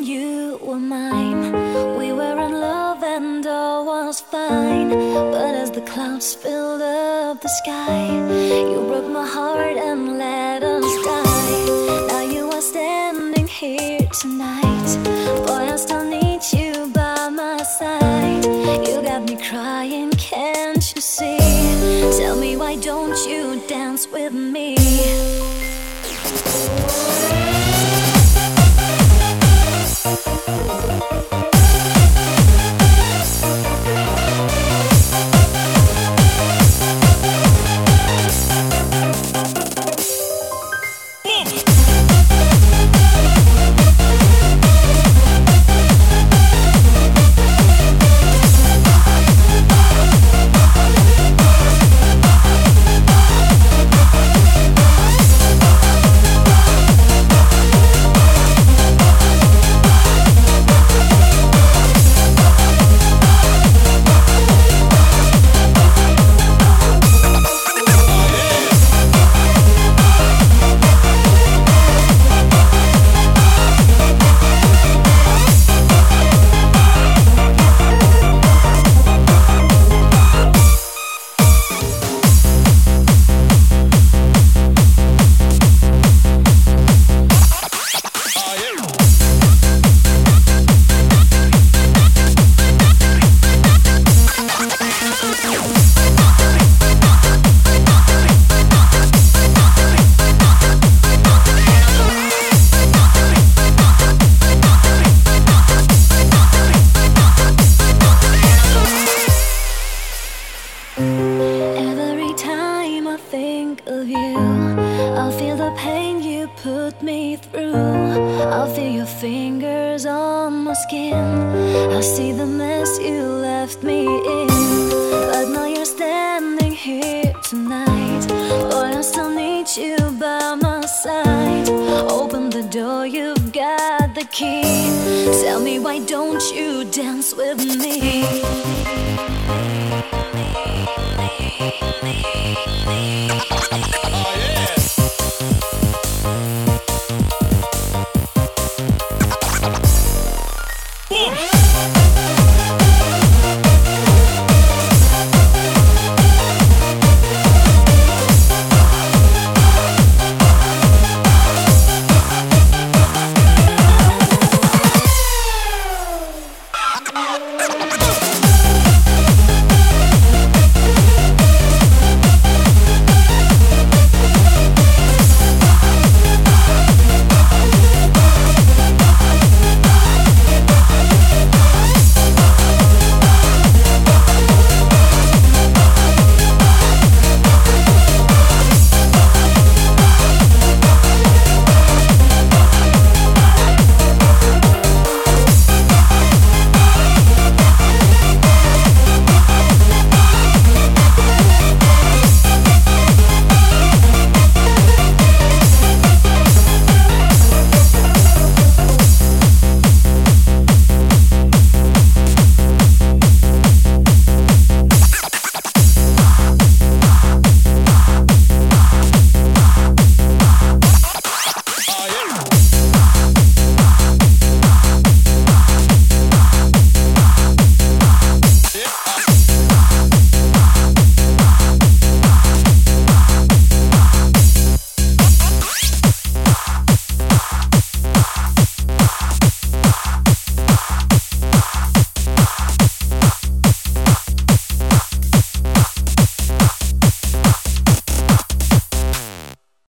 you were mine. We were in love and all was fine. But as the clouds filled up the sky, you broke my heart and let us die. Now you are standing here tonight. Boy, I still need you by my side. You got me crying, can't you see? Tell me, why don't you dance with me? Every time I think of you, I feel the pain you put me through. I feel your fingers on my skin. I see the mess you left me in. But now you're standing here tonight. Boy, I still need you by my side. Open the door, you've got the key. Tell me, why don't you dance with me? Oh, yeah.